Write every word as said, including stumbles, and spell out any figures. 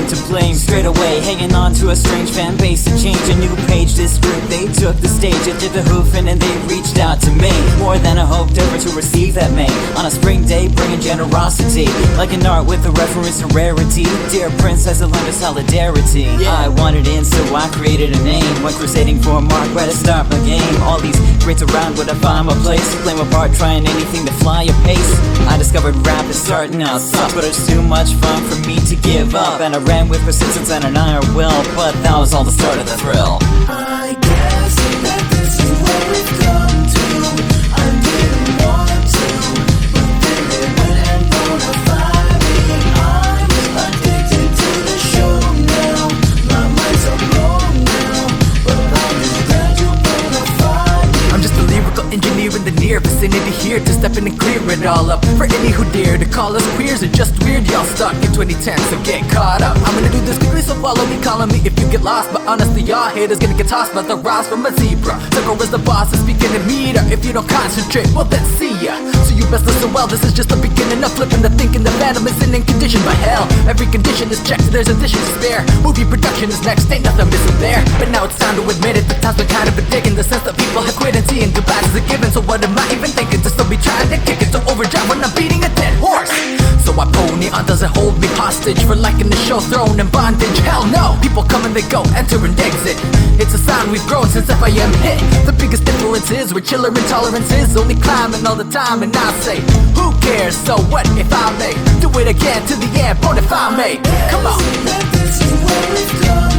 one to blame. Straight away, hanging on to a strange fan base to change a new page. This group, they took the stage, it did the hoofing and they reached out to me. More than I hoped ever to receive that May. On a spring day, bringing generosity, like an art with a reference to rarity. Dear princess, a land of solidarity. Yeah. I wanted in, so I created a name. Went crusading for a mark right to start my game. All these greats around, would I find my place? Play my part, trying anything to fly a pace. I discovered rap is starting out soft, but it's too much fun for me to give up. And I ran with persistence and an iron will, but that was all the start of the thrill. I guess that this is where we've come to. I didn't want to, but then it went and bonafide me. I'm addicted to the show now. My mind's so blown now, but I'm just glad you bonafide me. I'm just a lyrical engineer in the near vicinity here to step in and clear it all up. For any who dare to call us queers or just weird, y'all stuck in twenty ten, so get caught up. I'm gonna do this quickly, so follow me, calling me if you get lost. But honestly, y'all haters gonna get tossed by the rods from a zebra. Zucker is the boss and speaking to meter. If you don't concentrate, well then see ya. So you best listen well, this is just the beginning of flipping the thinking. The phantom is in condition, but hell, every condition is checked, so there's addition to spare. Movie production is next, ain't nothing missing there. But now it's time to admit it, the time's been kind of addicting. The sense that people have quit and seeing goodbyes is a given. So what am I even thinking? To still be trying to kick it to overdrive when I'm beating a dead horse. So I pony on, does it hold me hostage for liking the show, thrown in bondage? Hell no, people come and they go, enter and exit. It's a sign we've grown since F I M hit. The biggest difference is we're chiller and tolerance is only climbing all the time. And I say, who cares, so what if I may do it again to the end, but if I may, come on. That this is where we've come